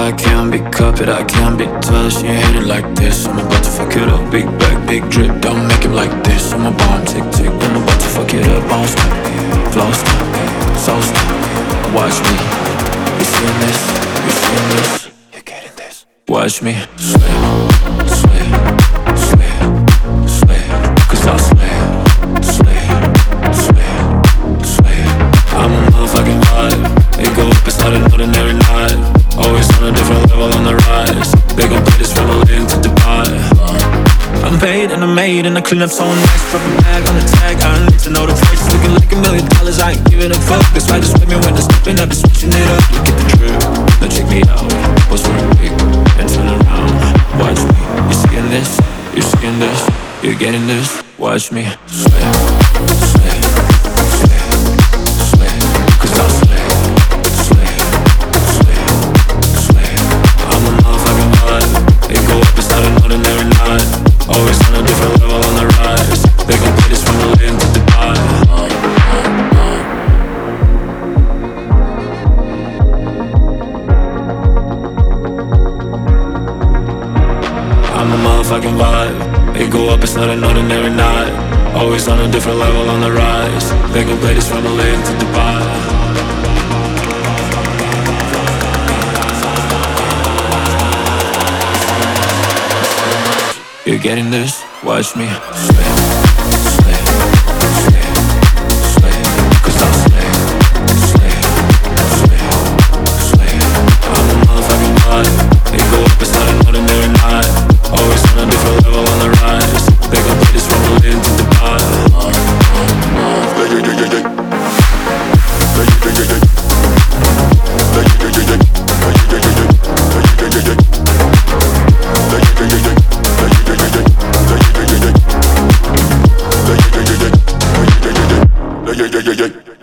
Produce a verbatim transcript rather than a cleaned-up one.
I can't be copied, I can't be touched. You ain't hit it like this, I'm about to fuck it up. Big bag, big drip, don't make it like this. I'm a bomb, tick, tick, I'm about to fuck it up. Won't stop, flow stop, so stop. Watch me, you seeing this, you seeing this, you're getting this. Watch me, slip, slip, slip, slip. Cause I'll slip, slip, slip, slip. I'm a motherfucking vibe. It go up, it's not an ordinary night. Always on a different level on the rise. They gon' play this rebel into Dubai. I'm paid and I'm made and I clean up so nice. Drop a bag on the tag, I need to know the price. Looking like a million dollars, I ain't giving a fuck. That's why just with me when I'm stepping up and switching it up. Look at the drip, now check me out. What's for a week, and turn around. Watch me, you seeing this, you seeing this, you're getting this. Watch me, slip, slip, slip, slip. Cause I'll slip, slip, slip, slip. I'm a motherfucking vibe. It go up, it's not an ordinary night. Always on a different level on the rise. They gon' play this from the lane to Dubai. I'm a motherfucking vibe. It go up, it's not an ordinary night. Always on a different level on the rise. They gon' play this from the lane to Dubai. You're getting this, watch me slip, slip, slip, slip. Cause I'll slip, slip, slip, slip. I'm a motherfucking vibe. It go up, it's not an ordinary night. Always on a different level on the rise. They gon' play this from the lane to Dubai. Yeah, yeah, yeah, yeah.